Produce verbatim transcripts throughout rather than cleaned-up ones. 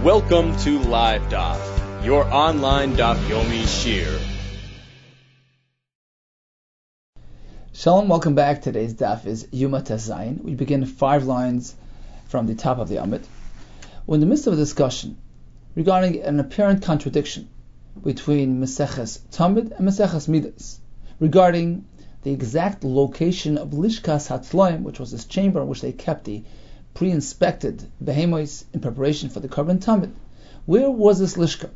Welcome to Live Daf, your online Daf Yomi Shir. Shalom, welcome back. Today's Daf is Yuma Tazayin. We begin five lines from the top of the Amid. We're in the midst of a discussion regarding an apparent contradiction between Meseches Tamid and Meseches Midas regarding the exact location of Lishkas Hatzloim, which was this chamber in which they kept the pre-inspected behemoths in preparation for the Korban Tamid. Where was this Lishka?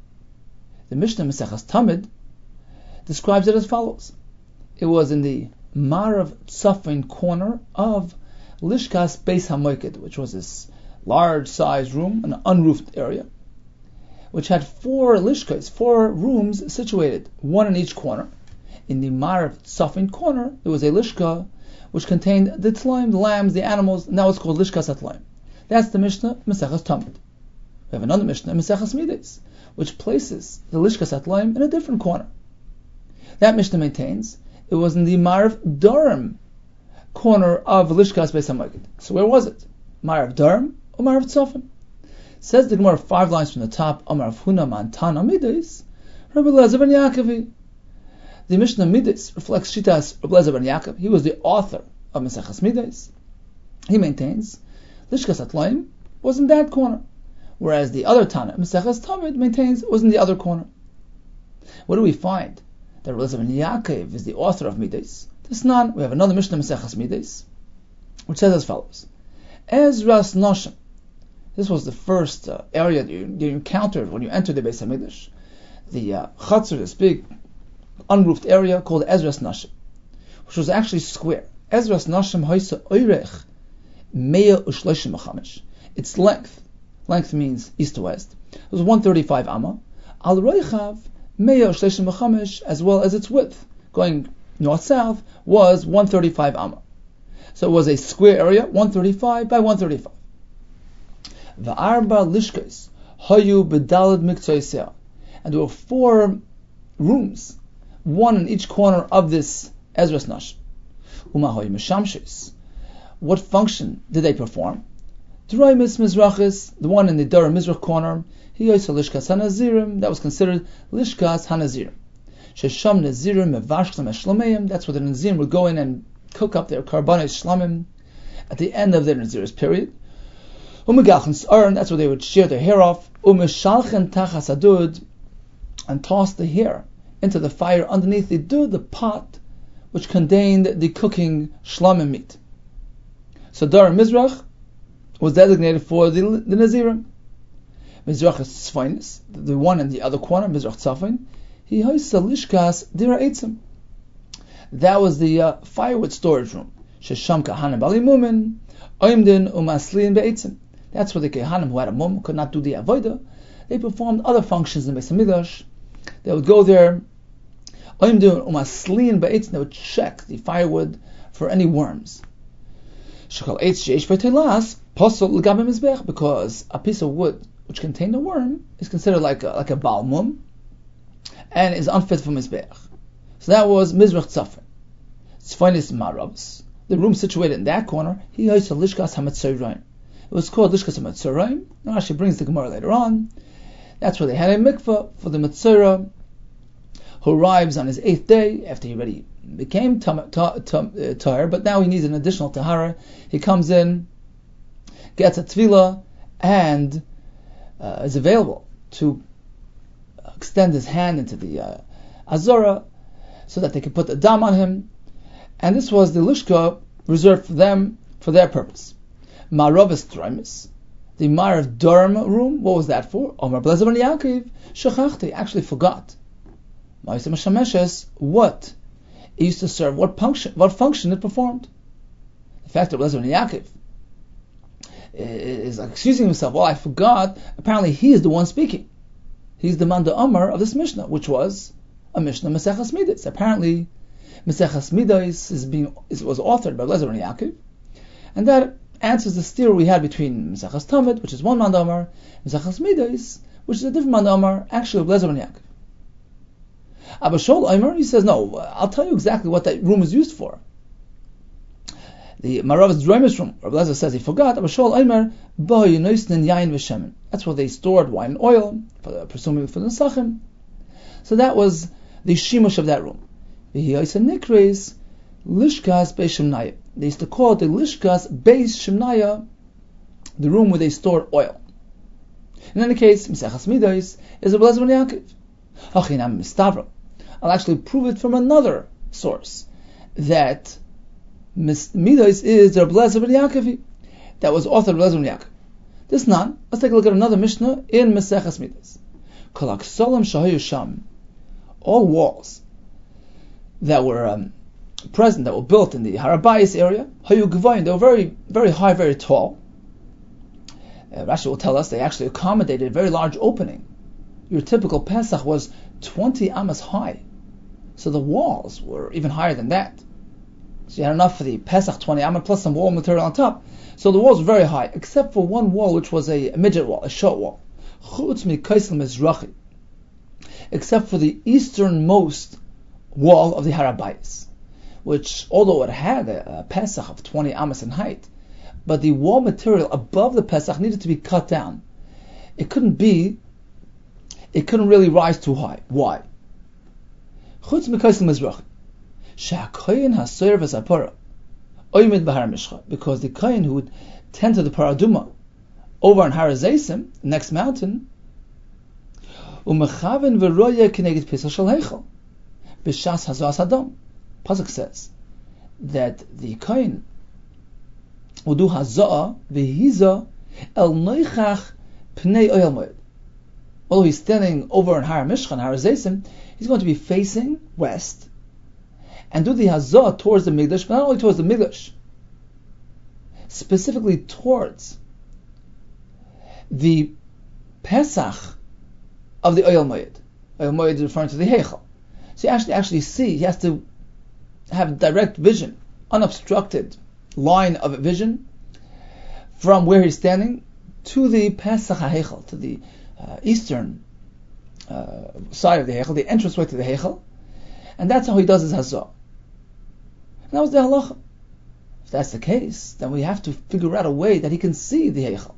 The Mishnah Meseches Tamid describes it as follows. It was in the Marav Tzafin corner of Lishkas Beis HaMoiked, which was this large-sized room, an unroofed area, which had four Lishkas, four rooms situated, one in each corner. In the Marav Tzafin corner, there was a Lishka which contained the tlaim, the lambs, the animals, and that was called Lishkas HaTlaim. That's the Mishnah Meseches Tamid. We have another Mishnah Meseches Midas, which places the Lishkas HaTlaim in a different corner. That Mishnah maintains it was in the Marav Durham corner of Lishkas Beis HaMoiked. So where was it? Marav Durham or Marav Tzafin? Says the Gemara five lines from the top, Amar Huna Mantana Midas, Rabbi Eliezer ben Yaakov. The Mishnah Midas reflects Shitas Rabbi Eliezer ben Yaakov. He was the author of Meseches Midas. He maintains Lishkas HaTlaim was in that corner, whereas the other Tana, Meseches Tamid, maintains it was in the other corner. What do we find? That Rabbi Eliezer ben Yaakov is the author of Midas. This non, we have another Mishnah Meseches Midas, which says as follows: Ezras Noshim. This was the first uh, area that you, you encountered when you entered the Beis Hamikdash. The uh, Chatzar, this big unroofed area called Ezras Nashim, which was actually square. Ezras Nashim Hoysa Oirech Meya Ushloshim Machamish. Its length, length means east to west, it was one thirty-five amma. Al Roichav Meya Ushloshim Machamish, as well as its width, going north south, was one thirty-five amma. So it was a square area, one thirty-five by one thirty-five. Va'arba Lishkes Hayu Bedalad Miktoisea, and there were four rooms, one in each corner of this Ezras Nash. Umahoy Meshamshes. What function did they perform? Draimis Mizrachis, the one in the Durham Mizrach corner, he also Lishkas Hanazirim, that was considered Lishkas Hanazirim. Shesham Nazirim Mevashlam Eshlameim, that's where the Nazirim would go in and cook up their Karbanos Shlamim at the end of their Nazir's period. Umegachan Saran, that's where they would shear their hair off. Umeshalchen Tachas Adud, and toss the hair into the fire underneath the dud, the pot, which contained the cooking shlamim meat. So Dar Mizrach was designated for the, the Nazirim. Mizrach Tzfainis, the one in the other corner, Mizrach Tzafin, he hoisa Lishkas Dira Eitzim. That was the uh, firewood storage room. Shesham Kahanim Bali Mumin, Oimdin Umaslin Be'eitzim. That's where the Kehanim who had a mum could not do the avodah. They performed other functions in Beis Hamikdash. They would go there, they would check the firewood for any worms. Because a piece of wood which contained a worm is considered like a, like a balmum and is unfit for mizbeach. So that was Mizrach Tzafin. Tzfainis Maravs, the room situated in that corner, he used Lishkas HaMetzoraim. It was called Lishkas HaMetzoraim. Now Rashi brings the Gemara later on. That's where they had a mikveh for the Metzora, who arrives on his eighth day after he already became tam, tam, tam, uh, tahar, but now he needs an additional tahara. He comes in, gets a tefillah, and uh, is available to extend his hand into the uh, azora so that they can put the dam on him. And this was the lishka reserved for them for their purpose. Maravis Draimis, the Marav Durham room, what was that for? Omar Eliezer ben Yaakov, Shechachti, actually forgot. What it used to serve, what function, what function it performed. The fact that Eliezer ben Yaakov is excusing himself, well, I forgot, apparently he is the one speaking. He's the man Amar of this Mishnah, which was a Mishnah Meseches Midas. Apparently, Meseches Midas is being is, was authored by Eliezer ben Yaakov, and that answers the steer we had between Meseches Tamid, which is one man Amar, and Meseches Midas, which is a different man Amar, actually of Eliezer ben Yaakov. Abba Shaul Omer, he says, no, I'll tell you exactly what that room is used for. The Marav's Draimis room, Rabbi Eliezer says he forgot, Abba Shaul Omer, Bo Yunoisnin Yain V'Shemen. That's where they stored wine and oil, for the, presumably for the Nesachim. So that was the shimush of that room. They used to call it the Lishkas Beis Shemnaya, the room where they stored oil. In any case, Mesechas Midos is a Rebbe Eliezer ben Yaakov. Hachinam Mistavra. I'll actually prove it from another source, that Midos is the Rebbe Eliezer ben Yaakov that was authored Rebbe Eliezer ben Yaakov. This none. Let's take a look at another Mishnah in Mesechas Midos. Kolak Solam Shahayu Sham. All walls that were um, present, that were built in the Har HaBayis area, Hayu Gvayim, they were very, very high, very tall. Uh, Rashi will tell us they actually accommodated a very large opening. Your typical Pesach was twenty amas high, so the walls were even higher than that. So you had enough for the Pesach twenty amas plus some wall material on top. So the walls were very high, except for one wall which was a, a midget wall, a short wall. Chutz mikaysim mizrachi, except for the easternmost wall of the Har HaBayis, which, although it had a, a Pesach of twenty amas in height, but the wall material above the Pesach needed to be cut down. It couldn't be, it couldn't really rise too high. Why? Chutz mikaysim mizrachi, she'hakoyin hasoyer v'zapora oymid b'har mishcha, because the kohen who would tend to the paraduma over on Har HaZeisim, the next mountain, u'mechaven v'roya kineged pesach shel heichal b'shas hazos hadam. Pasuk says that the kohen will do hazah v'hiza el noichach pnei oyel moed. Although he's standing over on Har Mishcha and Har HaZeisim, he's going to be facing west and do the hazah towards the Mikdash, but not only towards the Mikdash, specifically towards the Pesach of the Oyel Moed. Oyel Moed is referring to the Heichal. So you actually actually see, he has to have direct vision, unobstructed line of vision from where he's standing to the Pesach HaHeichal, to the uh, eastern uh, side of the Heichal, the entranceway to the Heichal, and that's how he does his hazah. And that was the halacha. If that's the case, then we have to figure out a way that he can see the Heichal.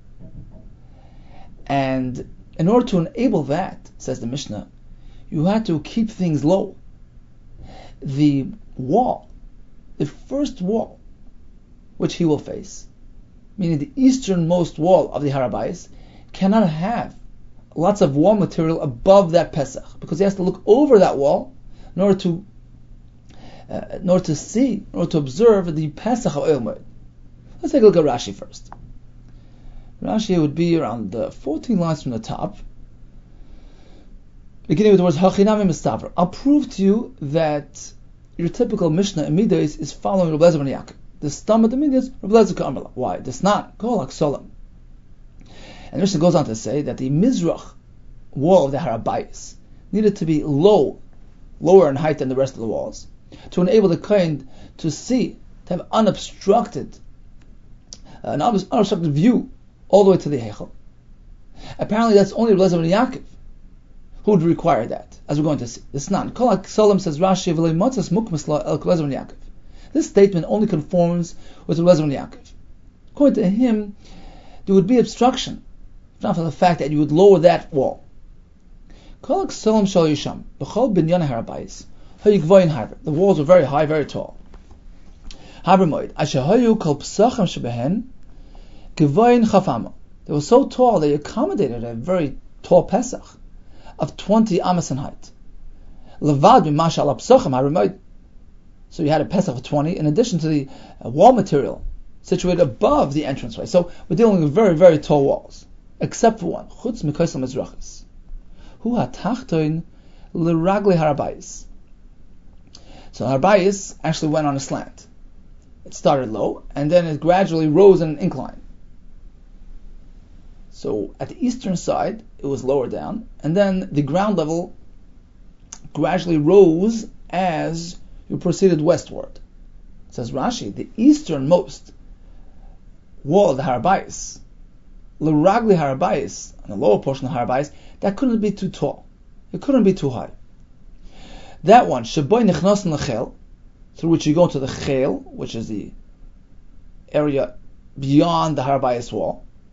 And in order to enable that, says the Mishnah, you had to keep things low. The wall, the first wall, which he will face, meaning the easternmost wall of the Har HaBayis, cannot have lots of wall material above that Pesach, because he has to look over that wall in order to uh, in order to see, in order to observe the Pesach of Oyel Moed. Let's take a look at Rashi first. Rashi would be around the fourteen lines from the top, beginning with the words Hachinami Mistavra. I'll prove to you that your typical Mishnah in Midos is following Rebbe Eliezer ben Yaakov. The stam of the Midos, Rebbe Eliezer Ka'amala. Why? That's not Kolak Solam. And the Mishnah goes on to say that the Mizrach wall of the Har HaBayis needed to be low, lower in height than the rest of the walls, to enable the kohen to see, to have unobstructed, uh, an unobstructed view all the way to the Heichal. Apparently that's only Rebbe Eliezer ben Yaakov who would require that, as we're going to see. This not. Kolak Solam, says Rashi, v'lei motzas mukmasla el Rebbe Eliezer ben Yaakov. This statement only conforms with Rebbe Eliezer ben Yaakov. According to him, there would be obstruction, not for the fact that you would lower that wall. Kolak Solam shal yisham b'chol binyan Har HaBayis hayu gvoyin harber. The walls were very high, very tall. Harber moed asher hayu kol psachim shebehen gvoyin chafama. They were so tall they accommodated a very tall Pesach of twenty amas in height. Levad b'mashal psachim harber moed. So you had a Pesach of twenty, in addition to the uh, wall material situated above the entranceway. So we're dealing with very, very tall walls, except for one. Chutz mikoisel mizrachis, hu hatachtoin l'ragli Har HaBayis. So Har HaBayis actually went on a slant. It started low, and then it gradually rose in an incline. So at the eastern side, it was lower down, and then the ground level gradually rose as you proceeded westward. Says Rashi, the easternmost wall of the Har HaBayis, l'ragli Har HaBayis, on the lower portion of Har HaBayis, that couldn't be too tall. It couldn't be too high. That one, sheboy nichnasen lechel, through which you go to the chel, which is the area beyond the Har HaBayis wall.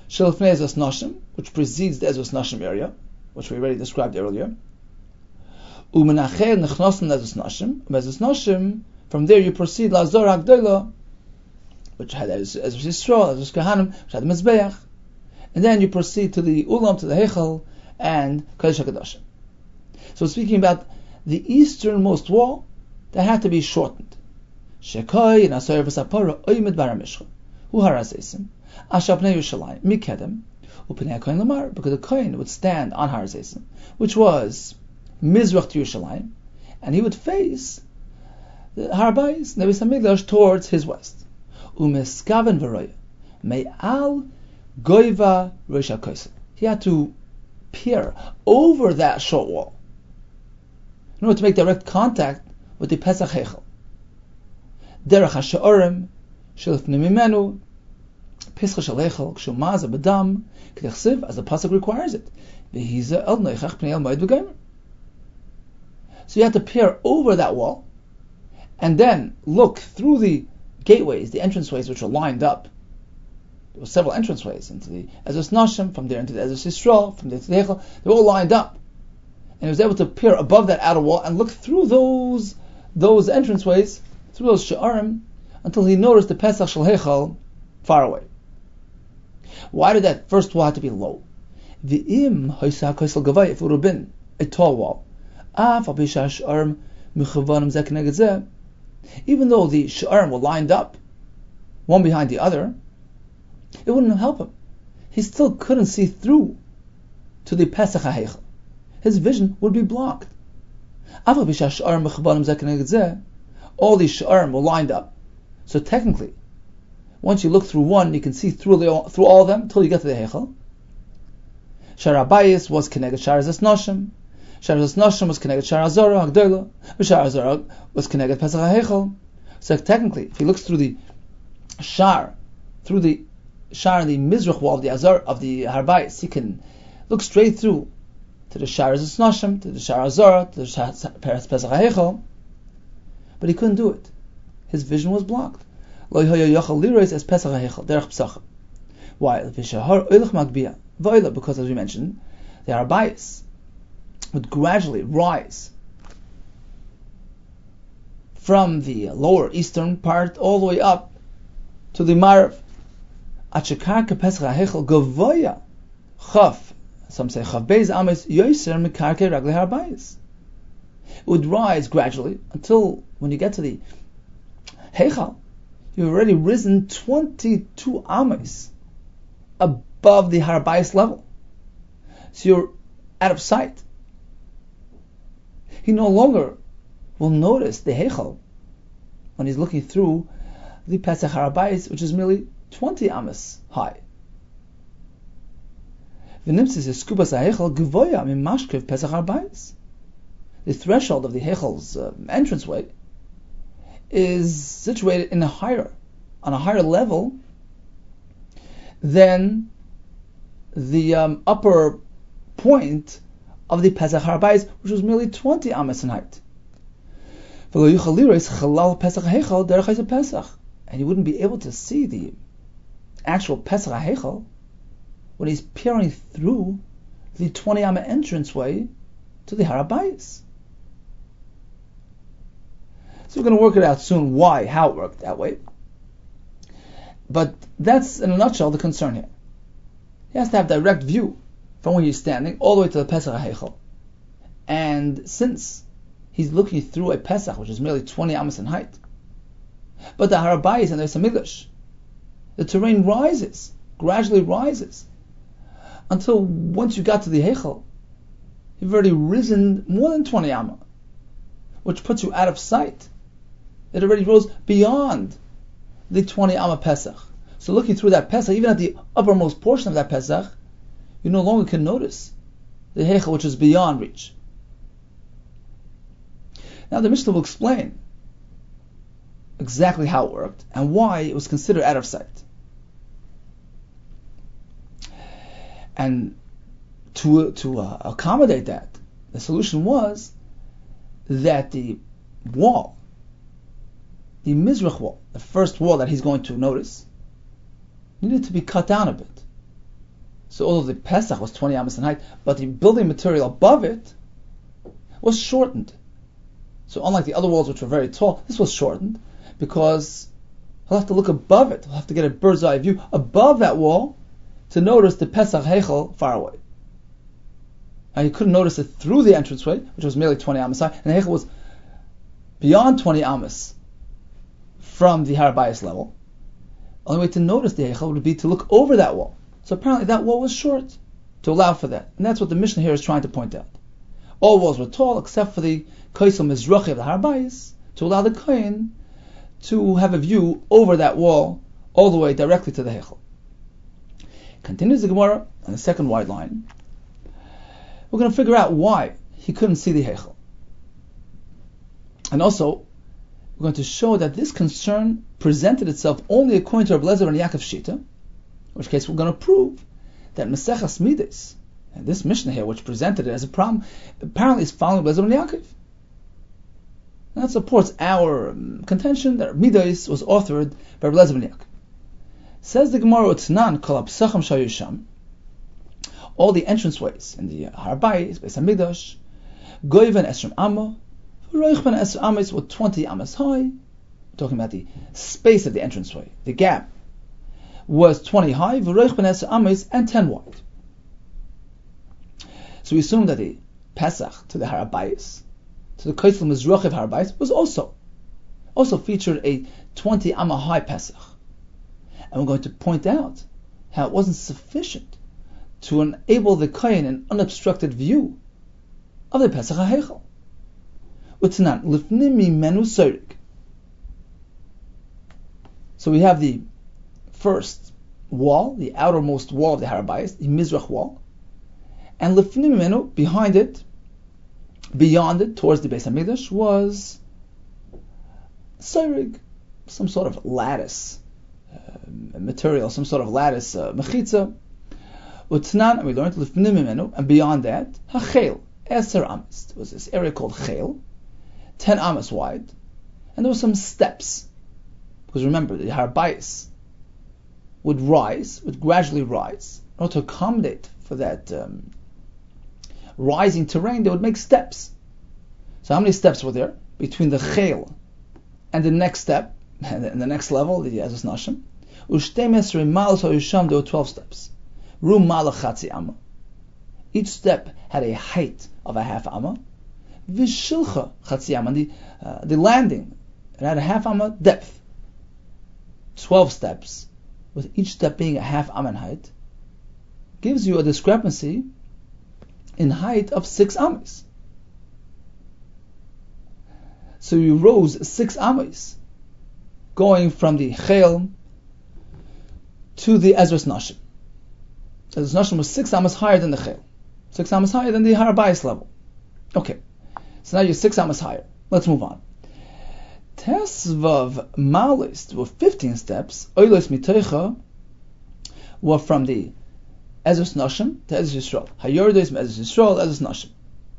Shelfnei Ezos Nashim, which precedes the Ezos Nashim area, which we already described earlier. Umenachel Nechnosim Ezos Nashim. Ezos Nashim, from there you proceed La Zora Agdola, which had Ezos Yisrael, Ezos Kahanim, which had the Mizbeach. And then you proceed to the Ulam, to the Heichal, and Kodesh HaKadoshim. So speaking about the easternmost wall, that had to be shortened. Shekai and Asoyer v'Sapora Oymed Baramishcha. Hu Harasesim. Ashapnei Yerushalayim. Mikedem. Upnei HaKoyin Lamar. Because the Koyin would stand on Harasesim, which was Mizrach to Yerushalayim, and he would face the Har Bayis, Nevis HaMikdash, towards his west. Umeskaven v'roya. Me'al Goiva Rosh HaKoisel. He had to peer over that short wall in order to make direct contact with the Pesach Heichel. Derech HaSha'orim Shelfnei Mimenu Pischa Shel Heichel K'shumaz Abadam K'dechsiv, as the pasuk requires it. V'hiza El Noichach Pnei El Moed V'Gomer. So you have to peer over that wall and then look through the gateways, the entranceways which are lined up. There were several entranceways into the Ezos Nashim, from there into the Ezos Yisrael, from there to the Heichel. They were all lined up. And he was able to peer above that outer wall and look through those those entranceways, through those Sha'arim, until he noticed the Pesach Shel Heichel far away. Why did that first wall have to be low? V'im Hoisa HaKoisel Gavai, if it would have been a tall wall. Even though the Sha'arim were lined up, one behind the other, it wouldn't help him. He still couldn't see through to the Pesach HaHeichel. His vision would be blocked. All these Sha'arim were lined up. So technically, once you look through one, you can see through the, through all of them until you get to the Heichel. Shar HaBayis was connected Shar Ezos Nashim. Shar Ezos Nashim was connected Shar HaZorah Agdola. Shar HaZorah was connected Pesach HaHeichel. So technically, if he looks through the Shar, through the Shar and the Mizrach wall of the Azar of the Har Bayis, he can look straight through to the Shar Ezos Nashim, to the Shar HaZorah, to the Shar Pesach HaHeichel, but he couldn't do it. His vision was blocked. Lo yochel lirois as Pesach HaHeichel derech Pesachim. Why? Because as we mentioned, the Har Bayis would gradually rise from the lower eastern part all the way up to the Marav. Achekarka Pesach HaHeichel Gavoya Chaf. Some say Chaf Beis Ames Yoser Mekarke Ragle Har Bayis. It would rise gradually until when you get to the Heichal, you've already risen twenty-two Ames above the Har Bayis level. So you're out of sight. He no longer will notice the Heichal when he's looking through the Pesach Har Bayis, which is merely twenty amas high. The threshold of the Heichel's uh, entranceway is situated in a higher, on a higher level than the um, upper point of the Pesach Har Bayis, which was merely twenty amas in height. And you wouldn't be able to see the actual Pesach HaHeichel when he's peering through the twenty amma entranceway to the Har Bayis. So we're going to work it out soon why, how it worked that way. But that's, in a nutshell, the concern here. He has to have direct view from where he's standing all the way to the Pesach HaHeichel. And since he's looking through a Pesach, which is merely twenty amas in height, but the Har Bayis and there's a Mikdash, the terrain rises, gradually rises, until once you got to the Heichel, you've already risen more than twenty amma, which puts you out of sight. It already rose beyond the twenty amma Pesach. So looking through that Pesach, even at the uppermost portion of that Pesach, you no longer can notice the Heichel, which is beyond reach. Now the Mishnah will explain exactly how it worked and why it was considered out of sight. And to to uh, accommodate that, the solution was that the wall, the Mizrach wall, the first wall that he's going to notice, needed to be cut down a bit. So although the Pesach was twenty amos in height, but the building material above it was shortened. So unlike the other walls which were very tall, this was shortened because he'll have to look above it. He'll have to get a bird's eye view above that wall to notice the Pesach Heichel far away. And he couldn't notice it through the entranceway, which was merely twenty amos high, and the Heichel was beyond twenty amos from the Har Bayis level. The only way to notice the Heichel would be to look over that wall. So apparently that wall was short to allow for that. And that's what the Mishnah here is trying to point out. All walls were tall except for the Kaisel Mizrachi of the Har Bayis, to allow the Kohen to have a view over that wall all the way directly to the Heichel. Continues the Gemara on the second wide line. We're going to figure out why he couldn't see the Heichel. And also, we're going to show that this concern presented itself only according to Rabbi Lezer and Yaakov Shita, in which case we're going to prove that Maseches Midas, and this Mishnah here, which presented it as a problem, apparently is following Rabbi Lezer and Yaakov. And that supports our um, contention that Midas was authored by Rabbi Lezer and Yaakov. Says the Gemara, Utnan kol hapsachim shayusham, all the entranceways in the Har Bayis, Beis Hamikdash, goiven esrim amma, v'roichben esrim amas were twenty amas high. We're talking about the space of the entranceway, the gap was twenty high, v'roichben esrim amas, and ten wide. So we assume that the Pesach to the Har Bayis, to the Kaisel Mizrachi of Har Bayis, was also also featured a twenty amma high Pesach. And we're going to point out how it wasn't sufficient to enable the Kohen an unobstructed view of the Pesach HaHeichel. Utnan lifnim mimenu sorik. So we have the first wall, the outermost wall of the Har Bayis, the Mizrach wall, and lifnim mimenu, behind it, beyond it, towards the Beis Hamikdash, was sorik, some sort of lattice. Uh, material, some sort of lattice, uh, mechitza. Utnan, and we learned lifnim mimenu, and beyond that, hachel, eser amas. There was this area called chel, ten amas wide, and there were some steps. Because remember, the Har Bayis would rise, would gradually rise. In order to accommodate for that um, rising terrain, they would make steps. So how many steps were there between the chel and the next step? And the next level, the Ezras Nashim, Ushtemesre Malos HaYusham, there were twelve steps. Rum Malach Chatzi Amma. Each step had a height of a half Amma. Vishilcha Chatzi Amma, the, uh, the landing, it had a half Amma depth. Twelve steps, with each step being a half Amma in height, gives you a discrepancy in height of six Ammas. So you rose six Ammas, going from the Chel to the Ezras Nashim. Ezras Nashim was six amas higher than the Chel, six amas higher than the Har Bayis level. Okay, so now you're six amas higher. Let's move on. Tesvav Malis were fifteen steps. Oilos Mitoicha were from the Ezras Nashim to Ezras Yisrael. Hayordes from Ezras Yisrael, Ezras Nashim,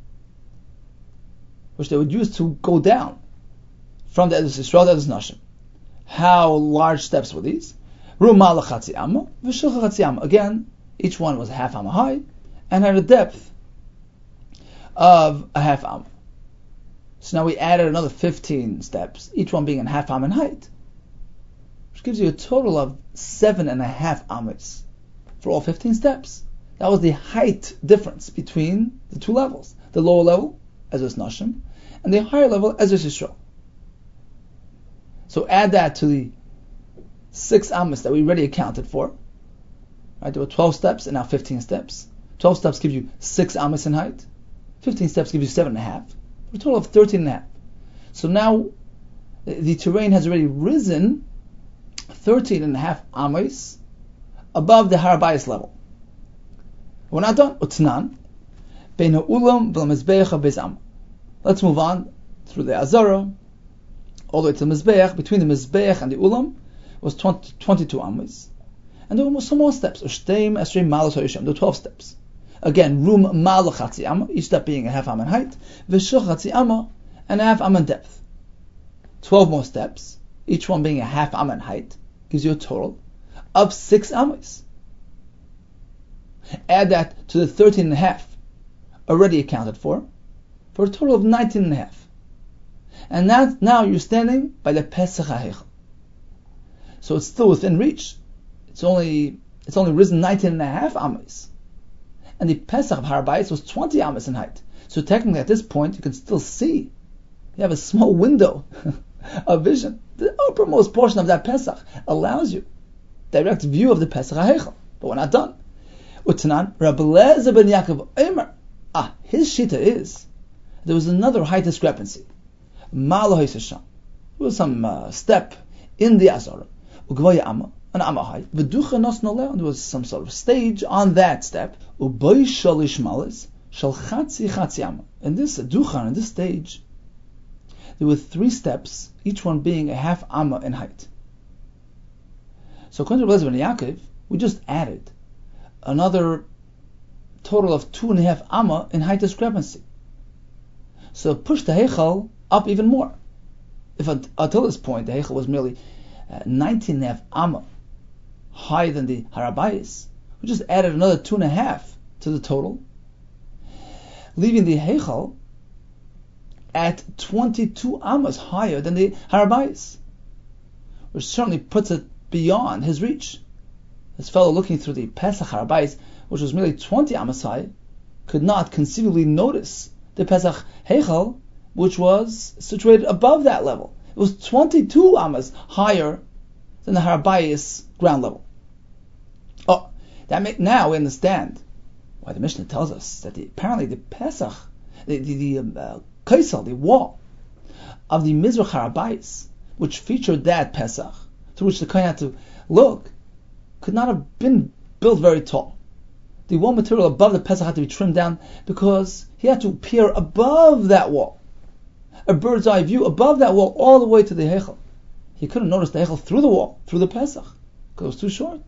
which they would use to go down from the Ezras Yisrael to Ezras Nashim. How large steps were these? Rumala Chatzi Amma, V'shilcha Chatzi Amma. Again, each one was a half Amma high and had a depth of a half Amma. So now we added another fifteen steps, each one being a half Amma in height, which gives you a total of seven and a half Ammas for all fifteen steps. That was the height difference between the two levels. The lower level, Ezras Nashim, and the higher level, Ezras Yisrael. So add that to the six amas that we already accounted for. Right, there were twelve steps and now fifteen steps. Twelve steps give you six amas in height. Fifteen steps give you seven and a half. For a total of thirteen and a half. So now the terrain has already risen thirteen and a half amas above the Har Bayis level. We're not done. Utnan bein ha'ulam v'lamizbeach beis am. Let's move on through the Azara all the way to the Mizbeach. Between the Mizbeach and the Ulam was twenty, twenty-two Amas. And there were some more steps. Ushtem Esrei Malos HaYusham. There were twelve steps. Again, Rum Malach Chatzi Amma, each step being a half Amma in height. V'shilcha Chatzi Amma, and a half Amma in depth. Twelve more steps, each one being a half Amma in height, gives you a total of six Ammas. Add that to the thirteen and a half already accounted for, for a total of nineteen and a half. And now, now you're standing by the Pesach HaHeichel. So it's still within reach. It's only it's only risen nineteen and a half amas. And the Pesach of Har Bayis was twenty amas in height. So technically at this point you can still see. You have a small window of vision. The uppermost portion of that Pesach allows you direct view of the Pesach HaHeichel. But we're not done. Utanan, Rabbi Eliezer ben Yaakov Omer. Ah, his shita is there was another height discrepancy. There was some uh, step in the Azara. An amma height. And there was some sort of stage on that step. In this duchan, in this stage, there were three steps, each one being a half amma in height. So according to Rabbi Eliezer ben Yaakov, we just added another total of two and a half amma in height discrepancy. So push the heichal up even more. If until this point the heichal was merely uh, nineteen and a half amma higher than the Har Bayis, we just added another two and a half to the total, leaving the heichal at twenty-two ammas higher than the Har Bayis, which certainly puts it beyond his reach. This fellow looking through the Pesach Har Bayis, which was merely twenty ammas high, could not conceivably notice the Pesach heichal, which was situated above that level. It was twenty-two ammas higher than the Har Bayis ground level. Oh, that make, now we understand why the Mishnah tells us that the, apparently the Pesach, the the, the um, uh, kaisel, the wall of the Mizrach Har Bayis, which featured that Pesach, through which the Kohen had to look, could not have been built very tall. The wall material above the Pesach had to be trimmed down because he had to peer above that wall. A bird's eye view above that wall all the way to the heichal. He couldn't notice the heichal through the wall, through the Pesach, because it was too short.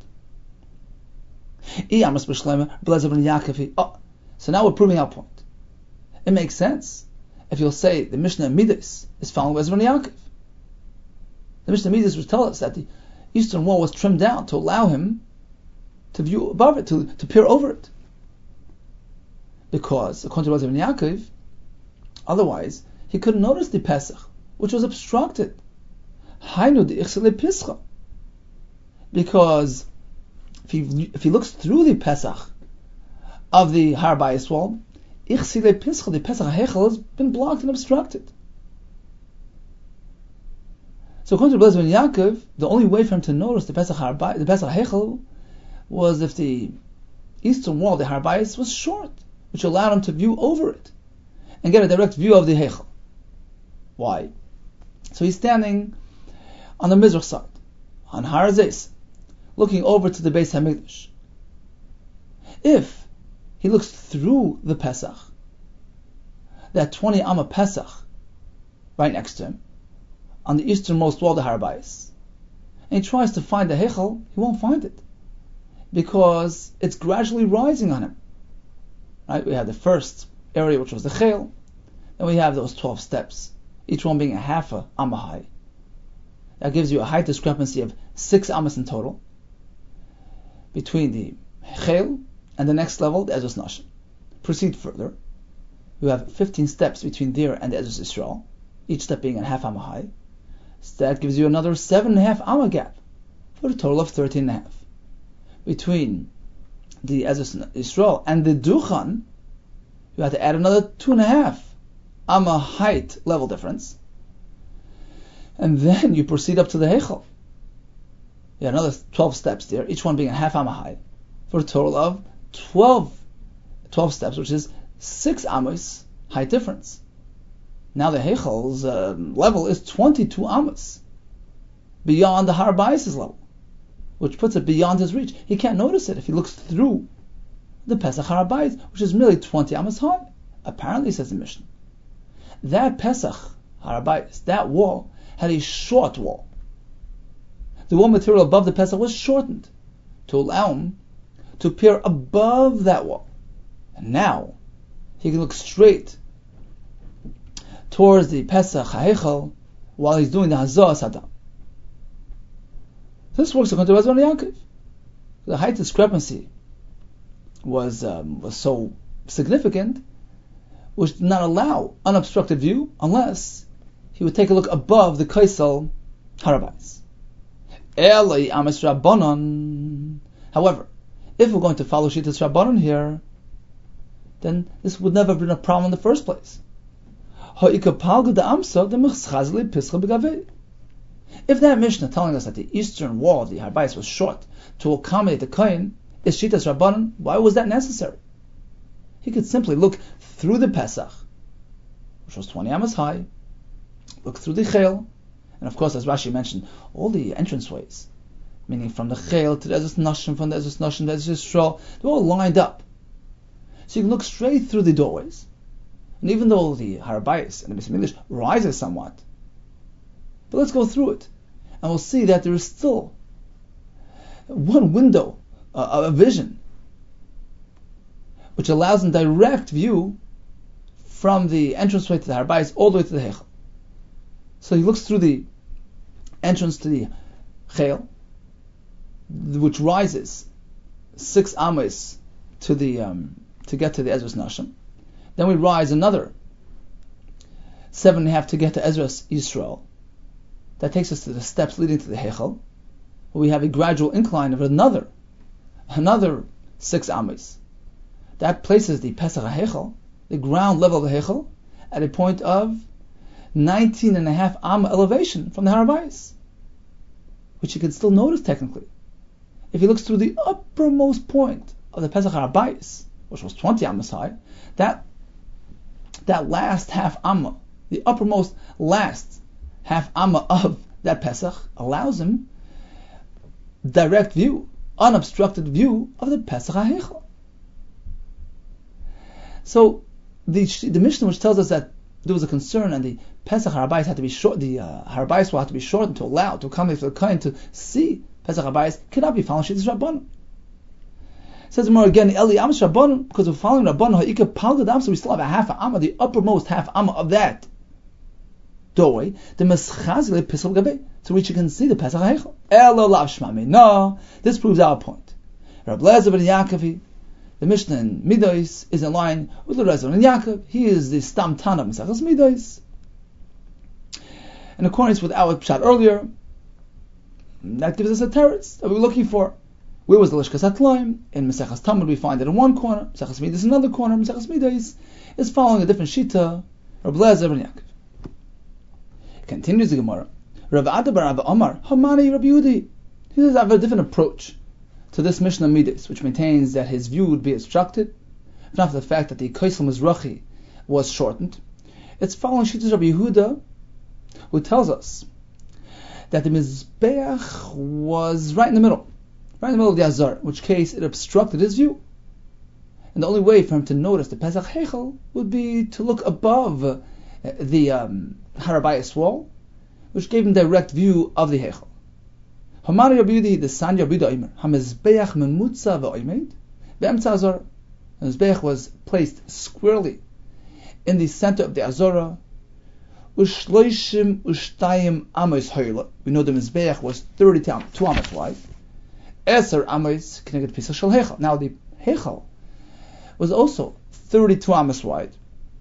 Oh, so now we're proving our point. It makes sense if you'll say the Mishnah Midas is following Eliezer ben Yaakov. The Mishnah Midas would tell us that the eastern wall was trimmed down to allow him to view above it, to, to peer over it. Because, according to Eliezer ben Yaakov, otherwise he couldn't notice the Pesach, which was obstructed. Because if he, if he looks through the Pesach of the Har Bayis wall, the Pesach HaHeichel has been blocked and obstructed. So according to Eliezer ben Yaakov, the only way for him to notice the Pesach Har Bayis, the Pesach HaHeichel, was if the eastern wall, the Har Bayis, was short, which allowed him to view over it and get a direct view of the Heichel. Why? So he's standing on the Mizrach side, on Har Zes, looking over to the Beis HaMikdash. If he looks through the Pesach, that twenty amma Pesach right next to him, on the easternmost wall of the Har Bayis, and he tries to find the Heichel, he won't find it, because it's gradually rising on him. Right? We have the first area, which was the Chel, then we have those twelve steps, each one being a half a amma high. That gives you a height discrepancy of six ammas in total between the Chel and the next level, the Ezras Nashim. Proceed further. We have fifteen steps between there and the Ezras Yisrael, each step being a half amma high. So that gives you another seven and a half amma gap, for a total of thirteen and a half. Between the Ezras Yisrael and the Duchan, you have to add another two and a half amma height level difference. And then you proceed up to the Heichel. You have another twelve steps there, each one being a half amma high, for a total of twelve, twelve steps, which is six ammas height difference. Now the Heichel's uh, level is twenty-two ammas, beyond the Har Bayis' level, which puts it beyond his reach. He can't notice it if he looks through the Pesach Har Bayis, which is merely twenty ammas high. Apparently, says the Mishnah, that Pesach Har Bayis, that wall, had a short wall. The wall material above the Pesach was shortened to allow him to peer above that wall. And now he can look straight towards the Pesach HaHeichel while he's doing the Hazah Sadam. This works according to Eliezer ben Yaakov. The height discrepancy was um, was so significant, which did not allow unobstructed view unless he would take a look above the Kaisel Harabais. Eloi Amis Rabbanon. However, if we're going to follow Shitas Rabbanon here, then this would never have been a problem in the first place. If that Mishnah telling us that the eastern wall of the Harabais was short to accommodate the Kohen is Shitas Rabbanon, why was that necessary? He could simply look through the Pesach, which was twenty amas high, look through the Chel, and of course, as Rashi mentioned, all the entranceways, meaning from the Chel to the Ezras Nashim, from the Ezras Nashim to the Ezras Yisrael, they're all lined up. So you can look straight through the doorways. And even though the Harabais and the Beis Hamikdash rises somewhat, but let's go through it, and we'll see that there is still one window uh, of a vision which allows a direct view from the entranceway to the Harabais all the way to the Heichal. So he looks through the entrance to the Chel, which rises six amas to the um, to get to the Ezras Nashim. Then we rise another seven and a half to get to Ezras Yisrael. That takes us to the steps leading to the Heichal, where we have a gradual incline of another another six amas. That places the Pesach HaHeichel, the ground level of the Heichel, at a point of nineteen and a half amma elevation from the Harabais, which you can still notice technically. If he looks through the uppermost point of the Pesach Harabais, which was twenty ammas high, that that last half amma, the uppermost last half amma of that Pesach, allows him direct view, unobstructed view of the Pesach HaHeichel. So the the Mishnah, which tells us that there was a concern and the Pesach Harabais had to be short, the uh, Harabais will have to be shortened to allow to accommodate for the Kohen to see Pesach Harabais, cannot be following Shitas Rabbanon. Says more again, Eli Amos Rabbanon, because we're following Rabbanon Ha'ika Palgad Am, so we still have a half amma, the uppermost half amma of that doorway, the Meschazile Pisal Gabe, to which you can see the Pesach HaHeichel. Elo Lav Shmamei. No, this proves our point. Rab Lezer ben Yaakovi, the Mishnah in Midos is in line with the Lezer ben Yaakov. He is the Stam Tana of Mesechus Midos. In accordance with our pshat earlier, that gives us a teretz that we were looking for. Where was the Lishkas Hatlaim? In Mesechus Talmud we find it in one corner, Mesechus Midos in another corner. Mesechus Midos is following a different shita, Rab Lezer ben Yaakov. Continues the Gemara. Rav Ada bar Rav Omar, Hamani Rabbi Yehudi. He says I have a different approach to this Mishnah Midas, which maintains that his view would be obstructed, if not for the fact that the Kaisel Mizrachi was shortened. It's following Shittas Rabbi Yehuda, who tells us that the Mizbeach was right in the middle, right in the middle of the Azar, in which case it obstructed his view. And the only way for him to notice the Pesach Heichel would be to look above uh, the um, Harabais wall, which gave him direct view of the Heichel. Hamari Rabbi Yehudi, the San Rabbi Yehuda, HaMizbeach Memutza v'Oimed Be'emtza Azara. The Mizbeach was placed squarely in the center of the Azara. Ushloishim Ushtayim Amos Hoyla. We know the Mizbeach was thirty-two amos wide. Eser Amos Kneged Pesach Shel Heichel. Now the Heichel was also thirty-two amos wide.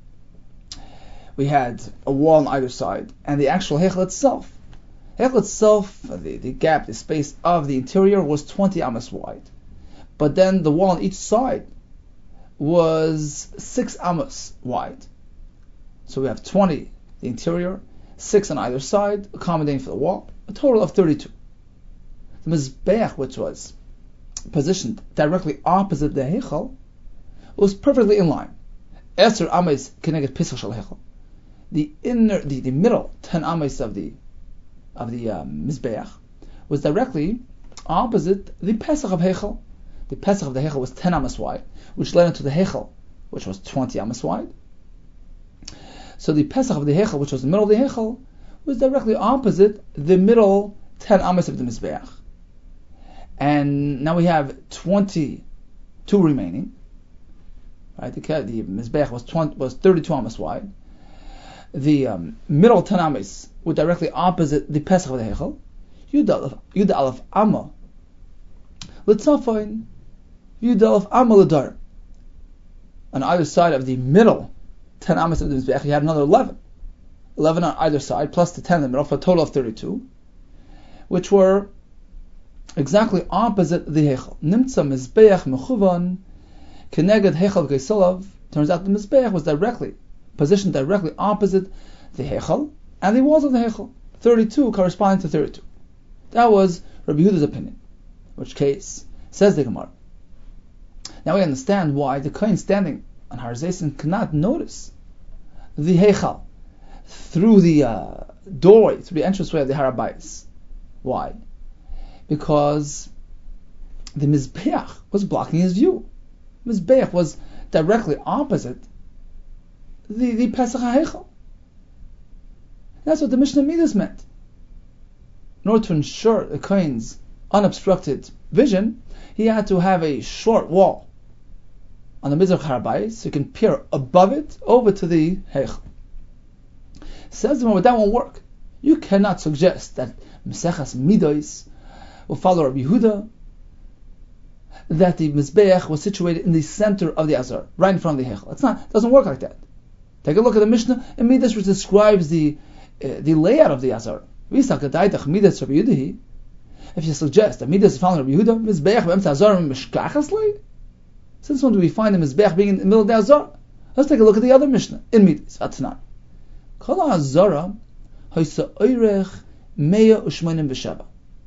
We had a wall on either side, and the actual Heichel itself. Heichel itself, the, the gap, the space of the interior was twenty amos wide. But then the wall on each side was six amos wide. So we have twenty the interior, six on either side, accommodating for the wall, a total of thirty-two. The Mizbeach, which was positioned directly opposite the Heichel, was perfectly in line. Eser amos Keneged Pesach Shel Heichel. The inner, the, the middle ten amos of the of the um, Mizbeach was directly opposite the Pesach of Heichel. The Pesach of the Heichel was ten amos wide, which led into the Heichel, which was twenty amos wide. So the Pesach of the Heichel, which was the middle of the Heichel, was directly opposite the middle ten amos of the Mizbeach. And now we have twenty-two remaining. Right, the, the Mizbeach was twenty, was thirty-two amos wide. The um, middle ten amos were directly opposite the Pesach of the Heichel. Yuda Aleph Amma L'Tzafayin Yudalef Amal Adar. On either side of the middle ten amas of the Mizbeach, you had another eleven. eleven on either side, plus the ten in the middle, for a total of thirty-two, which were exactly opposite the Heichal. Nimtza Mizbeach Mechuvan Keneged Heichal Geisolav. Turns out the Mizbeach was directly, positioned directly opposite the Heichal and the walls of the Heichal. thirty-two corresponding to thirty-two. That was Rabbi Yehuda's opinion. In which case, says the Gemara, now we understand why the Kohen standing on Har Zeisin cannot notice the Heichal through the uh, doorway, through the entranceway of the Har HaBayis. Why? Because the Mizbeach was blocking his view. Mizbeach was directly opposite the, the Pesach HaHeichal. That's what the Mishnah Midas meant. In order to ensure the Kohen's unobstructed vision, he had to have a short wall on the Mizrach Har HaBayis, so you can peer above it over to the Heichal. Says the Gemara, that won't work. You cannot suggest that Mesechas Midos will follow Rabbi Yehuda, that the Mizbeach was situated in the center of the Azar, right in front of the Heichal. It's not, it doesn't work like that. Take a look at the Mishnah in Midas, which describes the uh, the layout of the Azar. If you suggest that Midas is following Rabbi Yehuda, Mizbeach b'emtza Azar mishkachas lei, since when do we find the Mizbeach being in the middle of the Azar? Let's take a look at the other Mishnah in Midas. Atnan. Kol ha'azara hoysa oirech meya u'shmonim v'sheva.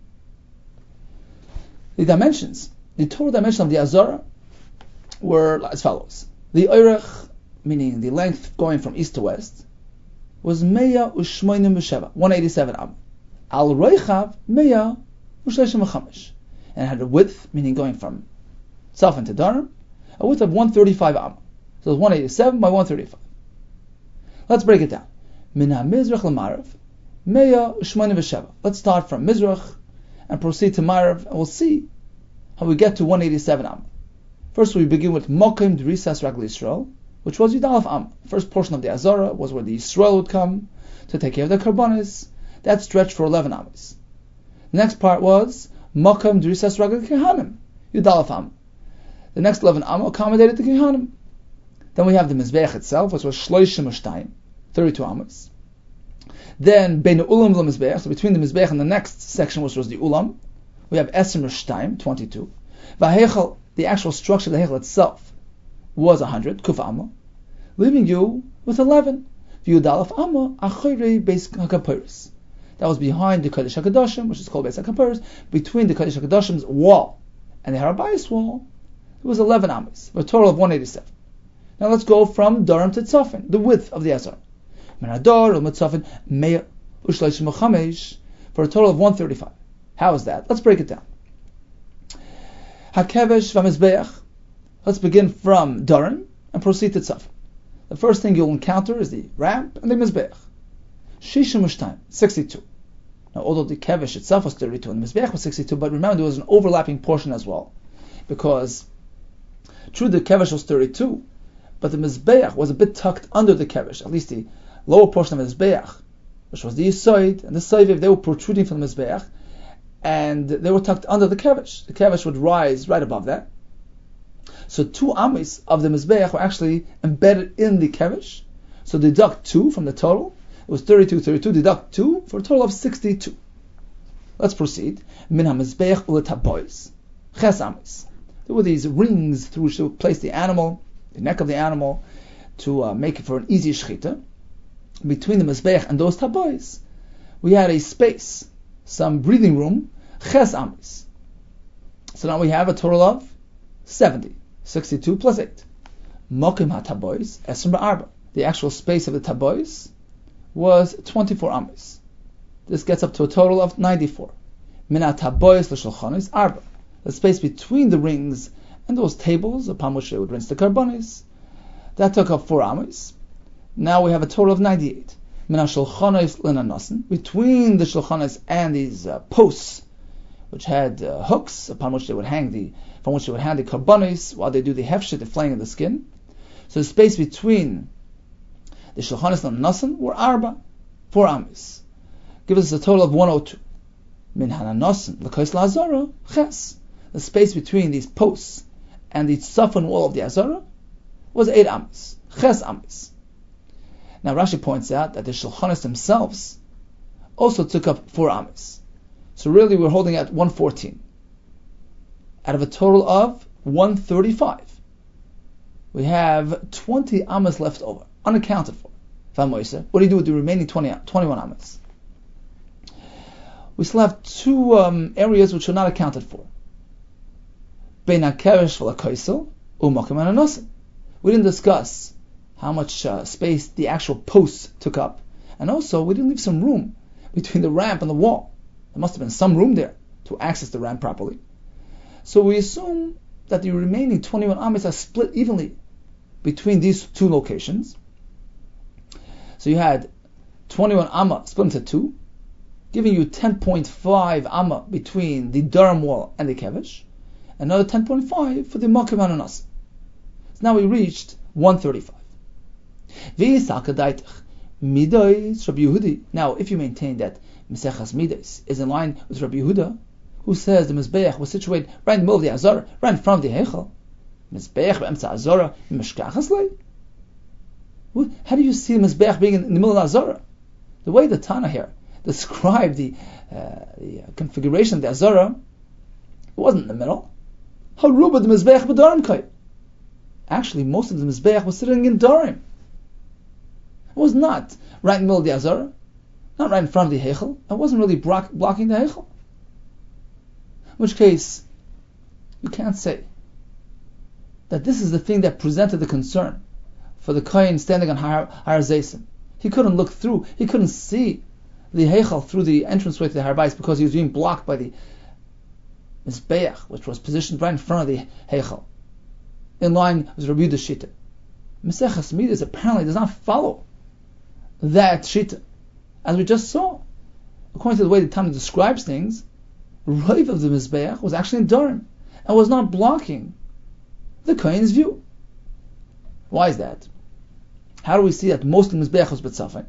The dimensions, the total dimension of the Azara were as follows. The oirech, meaning the length going from east to west, was meya u'shmonim v'sheva, one hundred eighty-seven am. Al roichav meya u'shleishim v'chamesh, and it had a width, meaning going from south into Durham, a width of one hundred thirty-five am. So it's one hundred eighty-seven by one hundred thirty-five. Let's break it down. Min ha-mizrach l'marav, meya u'shmonim v'sheva. Let's start from Mizrach and proceed to Marav, and we'll see how we get to one hundred eighty-seven am. First, we begin with Mokim D'Risas Ragli Yisrael, which was Yudalef am. First portion of the Azara was where the Yisrael would come to take care of the Karbonis. That stretched for eleven amas. The next part was Mokim D'Risas Ragli Kehanim, Yudalef am. The next eleven am accommodated the Kehanim. Then we have the Mizbeach itself, which was Shloishim Ushtayim, thirty-two amas. Then Bein Ulam L'Mizbeach, so between the Mizbeach and the next section, which was the Ulam, we have Esrim Ushtayim, twenty-two. V'Heichal, the actual structure of the Heichal itself, was one hundred, Kuf Amma, leaving you with eleven. V'Yudalef Amma, Achorei Beis HaKapiros. That was behind the Kodesh HaKadoshim, which is called Beis HaKapiros, between the Kodesh HaKadoshim's wall and the Har HaBayis wall. It was eleven amas, a total of one hundred eighty-seven. Now let's go from Durham to Tzafin, the width of the Azar. Menador Tzafin Meya Ushleishim Chamesh, for a total of one hundred thirty-five. How is that? Let's break it down. Hakevesh v'Mizbeach. Let's begin from Durham and proceed to Tzafin. The first thing you'll encounter is the ramp and the Mizbeach. Shishim Ushtayim, sixty-two. Now, although the Kevesh itself was thirty-two and the Mizbeach was sixty-two, but remember there was an overlapping portion as well, because true, the Kevesh was thirty-two, but the Mizbeach was a bit tucked under the Kevesh, at least the lower portion of the Mizbeach, which was the Yisoid and the Soiviv, they were protruding from the Mizbeach, and they were tucked under the Kevesh. The Kevesh would rise right above that. So two amis of the Mizbeach were actually embedded in the Kevesh. So deduct two from the total. It was thirty-two, thirty-two, deduct two for a total of sixty-two. Let's proceed. Min ha-Mizbeach u'letabois, ches amis. There were these rings through which they would place the animal, the neck of the animal, to uh, make it for an easy shechita. Between the Mizbeach and those tabois, we had a space, some breathing room, ches amis. So now we have a total of seventy. sixty-two plus eight. Mokim ha-tabois, esrim ba'arba. The actual space of the tabois was twenty-four amis. This gets up to a total of ninety-four. Min ha-tabois l'shulchanis arba. The space between the rings and those tables upon which they would rinse the karbonis, that took up four amis. Now we have a total of ninety-eight. Min ha-shulchanis l'nanasin. Between the shulchanis and these uh, posts, which had uh, hooks upon which they would hang the, from which they would hang the karbonis while they do the hefshit, the flaying of the skin. So the space between the shulchanis and nasan were arba, four amis. Gives us a total of one hundred two. Min hananasan l'kois la'azara ches. The space between these posts and the tzafon wall of the Azara was eight amis, ches amis. Now Rashi points out that the Shulchanos themselves also took up four amis. So really we're holding at one fourteen. Out of a total of one thirty-five. We have twenty amas left over, unaccounted for. What do you do with the remaining twenty, twenty-one amas? We still have two um, areas which are not accounted for. Bein HaKeresh v'Lakaisel u'Makom HaNanosim. We didn't discuss how much uh, space the actual posts took up, and also we didn't leave some room between the ramp and the wall. There must have been some room there to access the ramp properly. So we assume that the remaining twenty-one amas are split evenly between these two locations. So you had twenty-one amma split into two, giving you ten point five amma between the Durham wall and the Kevesh, another ten point five for the Makom HaNanosim. So now we reached one thirty-five. Now, if you maintain that Mesechas Midas is in line with Rabbi Yehuda, who says the Mizbeach was situated right in the middle of the Azara, right in front of the Heichal, Mizbeach be'emtza Azara mishkachas lei. How do you see the Mizbeach being in the middle of the Azara? The way the Tana here described the, uh, the uh, configuration of the Azara, it wasn't in the middle. Haruba the Mizbeach b'darim kai. Actually, most of the Mizbeach was sitting in Darim. It was not right in the middle of the Azara, not right in front of the Heichel. It wasn't really block, blocking the Heichel. In which case, you can't say that this is the thing that presented the concern for the Kohen standing on Har, Har Zaysim. He couldn't look through, he couldn't see the Heichel through the entranceway to the Har Bayis because he was being blocked by the Mizbeach, which was positioned right in front of the Heichel, in line with Rabbi Yehuda's Shita. Mesechas Midas apparently does not follow that Shita. As we just saw, according to the way the Tana describes things, Rav of the Mizbeach was actually in Durham and was not blocking the Kohen's view. Why is that? How do we see that most of the Mizbeach was B'tzafin?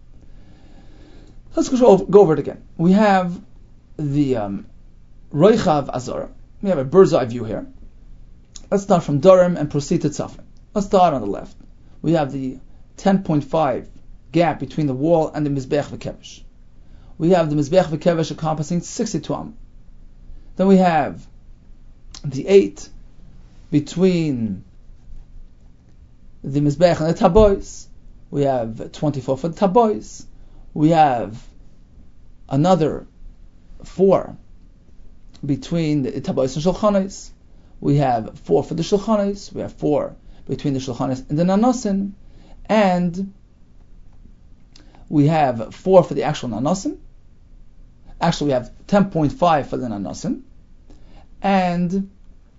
Let's go over, go over it again. We have the um, Roichav Azara. We have a bird's eye view here. Let's start from Durham and proceed to Tzafin. Let's start on the left. We have the ten point five gap between the wall and the Mizbeach v'Kevesh. We have the Mizbeach v'Kevesh encompassing sixty-two am. Then we have the eight between the Mizbeach and the Tabois. We have twenty-four for the Tabois. We have another four between the Tabois and Shulchanos. We have four for the Shulchanos. We have four between the Shulchanos and the Nanosim. And we have four for the actual Nanosim. Actually, we have ten point five for the Nanosim. And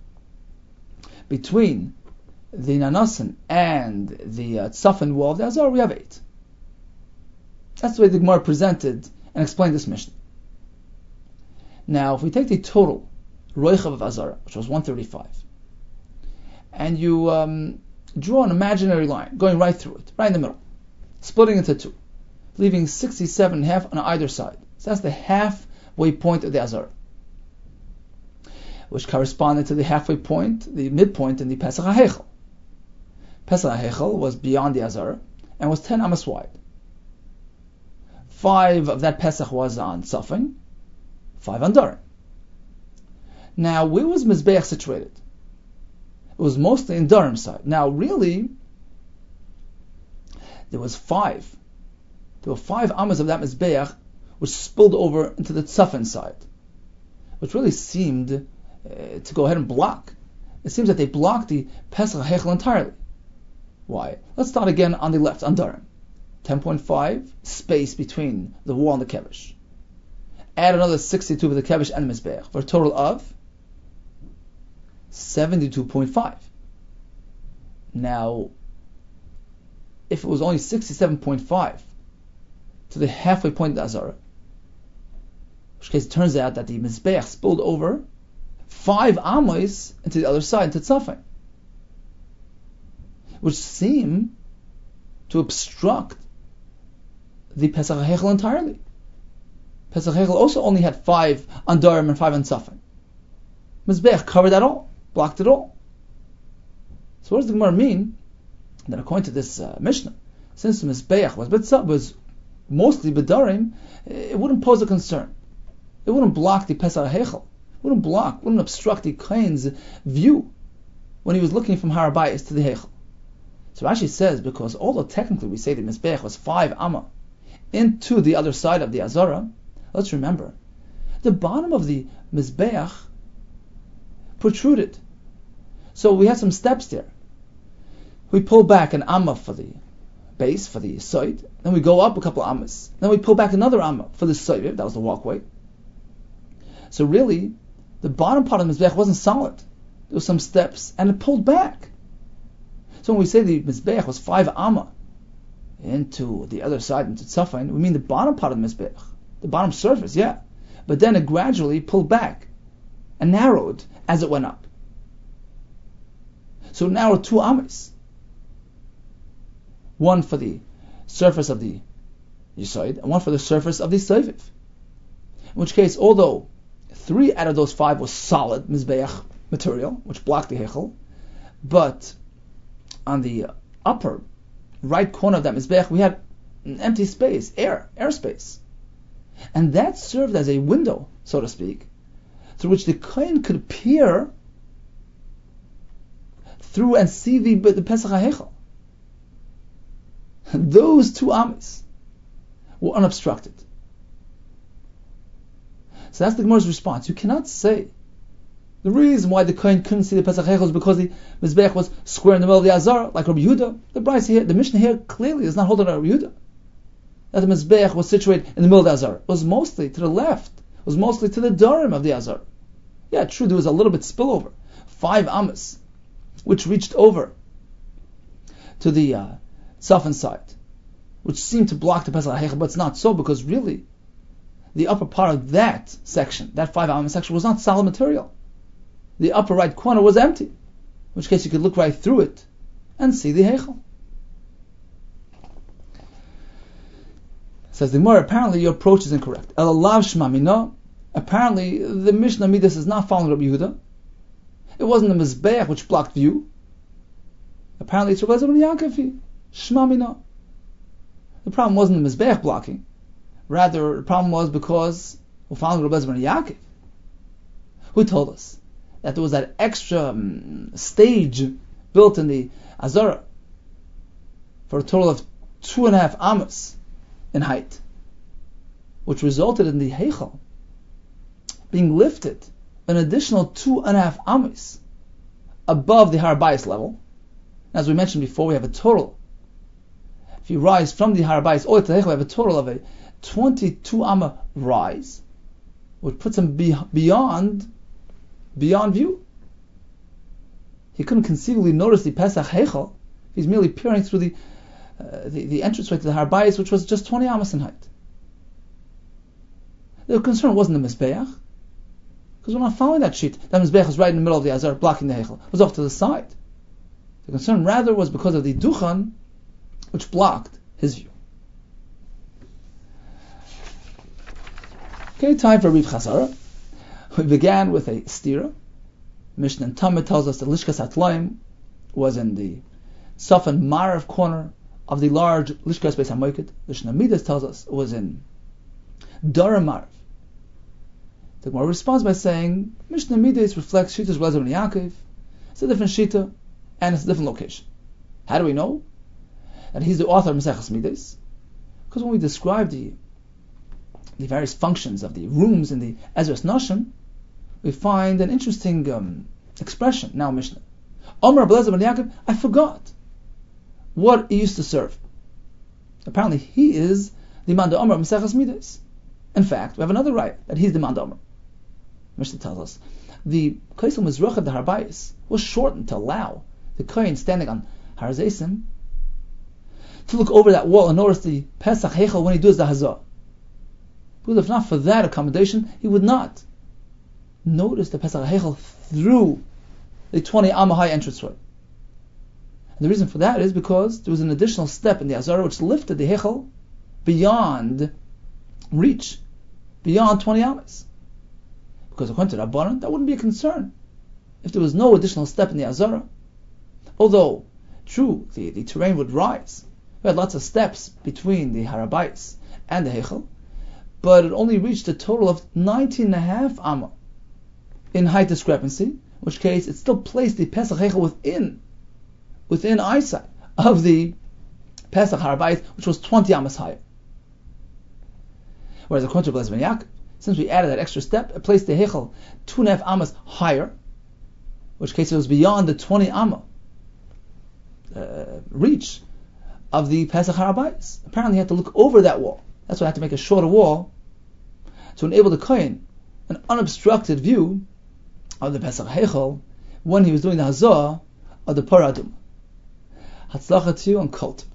between the Nanosim and the uh, Tzafin wall of the Azar, we have eight. That's the way the Gemara presented and explained this mission. Now, if we take the total Roichav of Azara, which was one thirty-five, and you um, draw an imaginary line going right through it, right in the middle, splitting into two, leaving sixty-seven and a half on either side. So that's the halfway point of the Azara, which corresponded to the halfway point, the midpoint in the Pesach HaHeichel. Pesach HaHeichel was beyond the Azara and was ten amas wide. Five of that Pesach was on Tzafin, five on Durham. Now, where was Mizbeach situated? It was mostly in Durham side. Now, really, there was five. There were five amas of that Mizbeach which spilled over into the Tzafin side, which really seemed uh, to go ahead and block. It seems that they blocked the Pesach HaHeichel entirely. Why? Let's start again on the left, on Durham. ten point five space between the wall and the Kevesh. Add another sixty-two for the Kevesh and the Mizbeach, for a total of seventy-two point five. Now, if it was only sixty-seven point five to the halfway point of the Azara, in which case it turns out that the Mizbeach spilled over five amos into the other side, into Tzafin, which seem to obstruct the Pesach HaHeichel entirely. Pesach HaHeichel also only had five on Durham and five on Tzafin. Mizbeach covered that all, blocked it all. So what does the Gemara mean? That according to this uh, Mishnah, since the Mizbeach was, but was mostly B'darim, it wouldn't pose a concern. It wouldn't block the Pesach Heichel. It wouldn't block, wouldn't obstruct the Kohen's view when he was looking from Har Habayis to the Heichel. So Rashi says, because although technically we say the Mizbeach was five Amma into the other side of the Azara, let's remember, the bottom of the Mizbeach protruded. So we had some steps there. We pull back an Amma for the base, for the side, then we go up a couple of Ammas. Then we pull back another Amma for the side, that was the walkway. So really, the bottom part of the Mizbeach wasn't solid. There were some steps, and it pulled back. So when we say the Mizbeach was five Amma into the other side, into Tzafain, we mean the bottom part of the Mizbeach, the bottom surface, yeah. But then it gradually pulled back and narrowed as it went up. So it narrowed two Ammas. One for the surface of the Yesod, and one for the surface of the Soviv. In which case, although three out of those five was solid Mizbeach material, which blocked the Heichel, but on the upper right corner of that Mizbeach, we had an empty space, air, air space. And that served as a window, so to speak, through which the Kohen could peer through and see the, the Pesach HaHeichel. Those two Ammis were unobstructed. So that's the Gemara's response. You cannot say the reason why the Kohen couldn't see the Pesach HaHeichel is because the Mizbeach was square in the middle of the Azar, like Rabbi Yehuda. The Bryce here, the Mishnah here clearly is not holding on Rabbi Yehuda, that the Mizbeach was situated in the middle of the Azar. It was mostly to the left. It was mostly to the Darim of the Azar. Yeah, true, there was a little bit spillover. Five Ammas, which reached over to the uh, Safan side, which seemed to block the Pesach HaHeichel, but it's not so, because really, the upper part of that section, that five Amma section, was not solid material. The upper right corner was empty, in which case you could look right through it and see the Heichel. Says the Gemara, apparently your approach is incorrect. Elalav Shema Mina. Apparently the Mishnah Midas is not following Rabbi Yehuda. It wasn't the Mizbeach which blocked view. Apparently it's Rabbi Eliezer ben Yaakov. Shema Mina. The problem wasn't the Mizbeach blocking. Rather, the problem was because we're following Rabbi Eliezer ben Yaakov, who told us that there was that extra um, stage built in the Azara for a total of two and a half Amos in height, which resulted in the Heichel being lifted an additional two and a half Amos above the Har Habayis level. As we mentioned before, we have a total. If you rise from the Har Habayis all the way to the Heichel, we have a total of a twenty-two Amma rise, which puts him be- beyond beyond view. He couldn't conceivably notice the Pesach Heichel. He's merely peering through the uh, the, the entranceway to the Har Habayis, which was just twenty Amos in height. The concern wasn't the Mizbeach, because we're not following that sheet. That Mizbeach was right in the middle of the Azar, blocking the Heichel. It was off to the side. The concern rather was because of the Duchan, which blocked his view. Okay, time for Riv Chazara. We began with a stira. Mishnah and Talmud tells us that Lishkas Atlaim was in the Safan Marav corner of the large Lishkas Beis HaMoiked. Mishnah Midas tells us it was in Darim Marav. The Gemara responds by saying Mishnah Midas reflects Shita's Rabbi Eliezer ben Yaakov. It's a different Shita and it's a different location. How do we know that he's the author of Maseches Midas? Because when we describe the the various functions of the rooms in the Ezras Nashim, we find an interesting um, expression. Now Mishnah. Omer Rabbi Eliezer ben Yaakov, I forgot what he used to serve. Apparently he is the Man Omer of Maseches Midas. In fact, we have another right that he's the Man Omer. Mishnah tells us the Kaisel Mizrach of the Har Habayis was shortened to allow the Kohen standing on Har Zeisim to look over that wall and notice the Pesach Heichel when he does the Hazah. Because if not for that accommodation, he would not notice the Pesach Heichel through the twenty Amma high entranceway. And the reason for that is because there was an additional step in the Azara which lifted the Heichel beyond reach, beyond twenty Ammas. Because according to Rabbanan, that wouldn't be a concern if there was no additional step in the Azara. although, true, the, the terrain would rise. We had lots of steps between the Har HaBayis and the Heichel, but it only reached a total of nineteen and a half amma in height discrepancy, in which case it still placed the Pesach Heichel within, within eyesight of the Pesach Har HaBayis, which was twenty ammas higher. Whereas according to Blaise Ben Yaakov, since we added that extra step, it placed the Heichel two and a half ammas higher, in which case it was beyond the twenty amma uh, reach of the Pesach Har HaBayis. Apparently he had to look over that wall. That's why I had to make a shorter wall to enable the Kohen an unobstructed view of the Pesach Heichel when he was doing the Hazah of the Parah Adumah. Hatzlacha to you and Kult.